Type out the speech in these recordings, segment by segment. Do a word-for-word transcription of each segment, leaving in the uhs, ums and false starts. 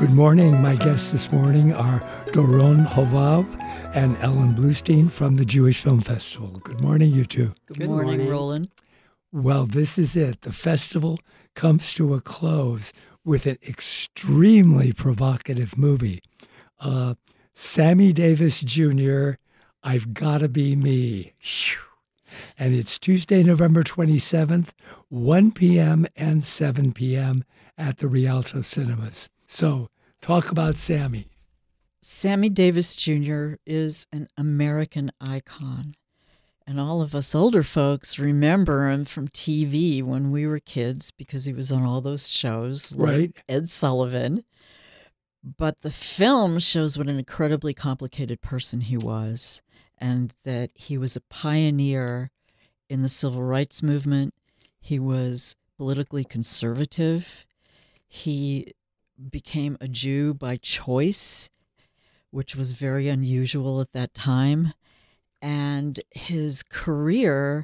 Good morning. My guests this morning are Doron Hovav and Ellen Bluestein from the Jewish Film Festival. Good morning, you two. Good, Good morning, morning, Roland. Well, this is it. The festival comes to a close with an extremely provocative movie. Uh, Sammy Davis Junior, I've Gotta Be Me. And it's Tuesday, November twenty-seventh, one p.m. and seven p.m. at the Rialto Cinemas. So, talk about Sammy. Sammy Davis Junior is an American icon. And all of us older folks remember him from T V when we were kids because he was on all those shows like right. Ed Sullivan. But the film shows what an incredibly complicated person he was, and that he was a pioneer in the civil rights movement. He was politically conservative. He became a Jew by choice, which was very unusual at that time. And his career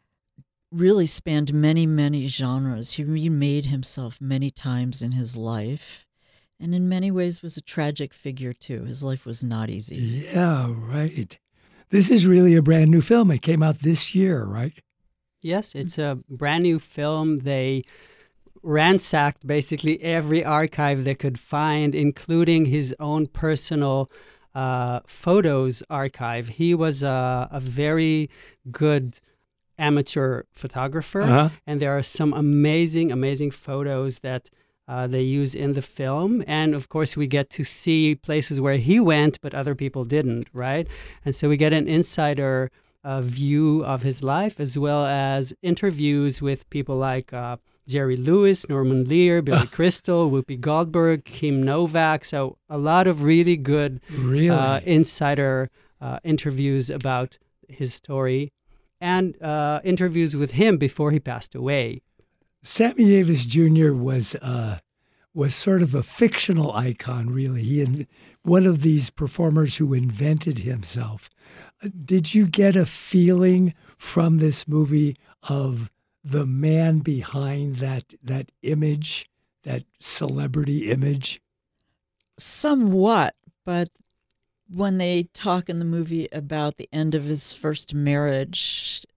really spanned many, many genres. He remade himself many times in his life, and in many ways was a tragic figure, too. His life was not easy. Yeah, right. This is really a brand new film. It came out this year, right? Yes, it's a brand new film. They ransacked basically every archive they could find, including his own personal uh, photos archive. He was a, a very good amateur photographer, uh-huh. and there are some amazing, amazing photos that uh, they use in the film. And of course, we get to see places where he went, but other people didn't, right? And so we get an insider uh, view of his life, as well as interviews with people like uh, Jerry Lewis, Norman Lear, Billy Crystal, Whoopi Goldberg, Kim Novak. So a lot of really good really? Uh, insider uh, interviews about his story, and uh, interviews with him before he passed away. Sammy Davis Junior was uh, was sort of a fictional icon, really. He in, one of these performers who invented himself. Uh, did you get a feeling from this movie of the man behind that that image, that celebrity image? Somewhat, but when they talk in the movie about the end of his first marriage,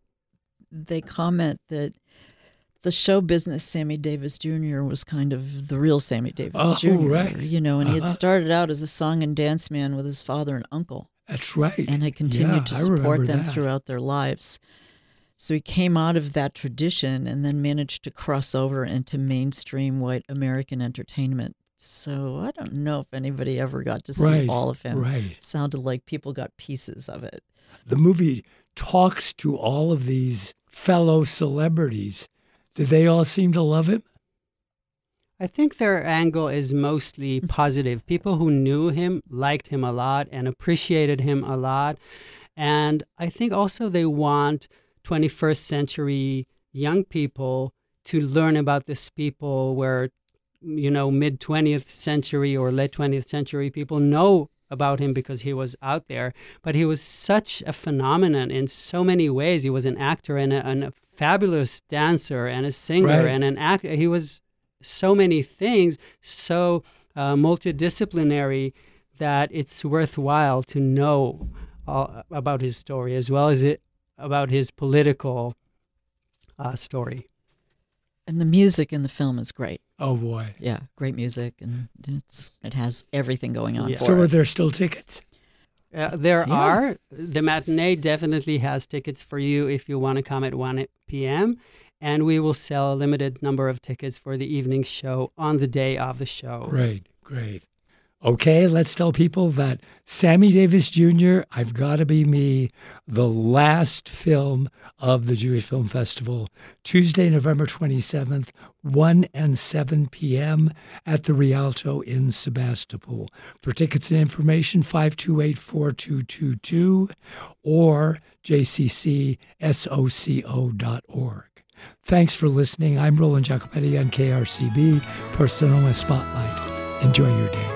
they comment that the show business Sammy Davis Junior was kind of the real Sammy Davis oh, Junior Right. You know, and uh-huh. he had started out as a song and dance man with his father and uncle. That's right. And had continued yeah, to I support them that. throughout their lives. So he came out of that tradition and then managed to cross over into mainstream white American entertainment. So I don't know if anybody ever got to see right, all of him. Right. It sounded like people got pieces of it. The movie talks to all of these fellow celebrities. Did they all seem to love him? I think their angle is mostly positive. People who knew him liked him a lot and appreciated him a lot. And I think also they want twenty-first century young people to learn about this people where, you know, mid twentieth century or late twentieth century people know about him because he was out there. But he was such a phenomenon in so many ways. He was an actor and a, and a fabulous dancer and a singer right. and an actor. He was so many things, so uh, multidisciplinary that it's worthwhile to know all about his story, as well as it about his political uh, story. And the music in the film is great. Oh, boy. Yeah, great music, and it's it has everything going on Yeah. for so it. are there still tickets? Uh, there Yeah. are. The matinee definitely has tickets for you if you want to come at one p.m., and we will sell a limited number of tickets for the evening show on the day of the show. Great, great. Okay, let's tell people that Sammy Davis Junior, I've Gotta Be Me, the last film of the Jewish Film Festival, Tuesday, November twenty-seventh, one and seven p.m. at the Rialto in Sebastopol. For tickets and information, five two eight, four two two two or j c c soco dot org. Thanks for listening. I'm Roland Jacopetti on K R C B, Personal Spotlight. Enjoy your day.